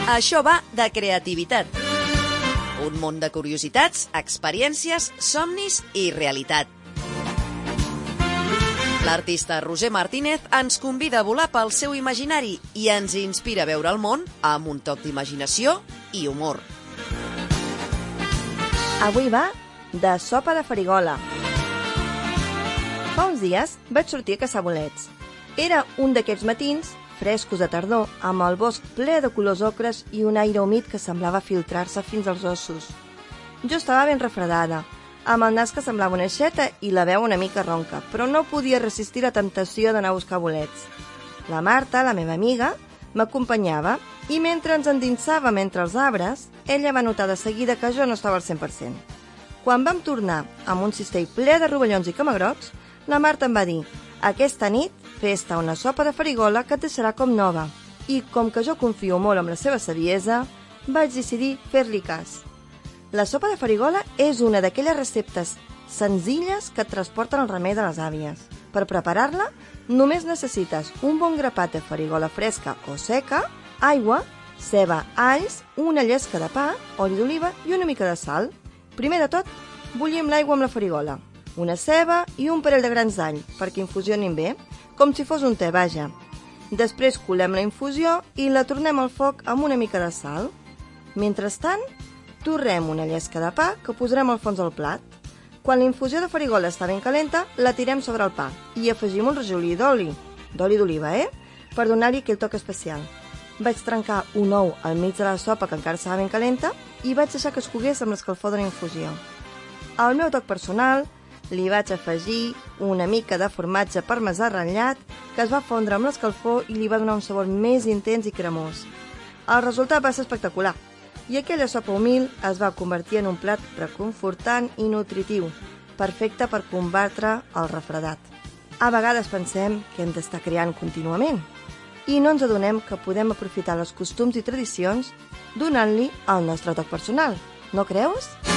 Això va de creativitat. Un món de curiositats, experiències, somnis i realitat. L'artista Roger Martínez ens convida a volar pel seu imaginari i ens inspira a veure el món amb un toc d'imaginació i humor. Avui va de sopa de farigola. Fa uns dies vaig sortir a caçar bolets. Era un d'aquests matins, frescos de tardor, amb el bosc ple de colors ocres i un aire humit que semblava filtrar-se fins als ossos. Jo estava ben refredada, amb el nas que semblava una aixeta i la veu una mica ronca, però no podia resistir la temptació d'anar a buscar bolets. La Marta, la meva amiga, m'acompanyava i mentre ens endinsàvem entre els arbres, ella va notar de seguida que jo no estava al 100%. Quan vam tornar amb un cistell ple de rovellons i camagrocs, la Marta em va dir: «Aquesta nit fes-te una sopa de farigola que et deixarà com nova». I com que jo confio molt en la seva saviesa, vaig decidir fer-li cas. La sopa de farigola és una d'aquelles receptes senzilles que et transporten el remei de les àvies. Per preparar-la, només necessites un bon grapat de farigola fresca o seca, aigua, ceba, alls, una llesca de pa, oli d'oliva i una mica de sal. Primer de tot, bullim l'aigua amb la farigola, una ceba i un parell de grans d'all perquè infusionin bé, com si fos un te, vaja. Després colem la infusió i la tornem al foc amb una mica de sal. Mentrestant, torrem una llesca de pa que posarem al fons del plat. Quan la infusió de farigola està ben calenta, la tirem sobre el pa i afegim un rajolí d'oli d'oliva, per donar-li aquell toc especial. Vaig trencar un ou al mig de la sopa que encara estava ben calenta i vaig deixar que es cogués amb l'escalfor de la infusió. Al meu toc personal, li vaig afegir una mica de formatge parmesà ratllat que es va fondre amb l'escalfor i li va donar un sabor més intens i cremós. El resultat va ser espectacular i aquella sopa humil es va convertir en un plat reconfortant i nutritiu, perfecte per combatre el refredat. A vegades pensem que hem d'estar creant contínuament i no ens adonem que podem aprofitar els costums i tradicions donant-li el nostre toc personal. No creus?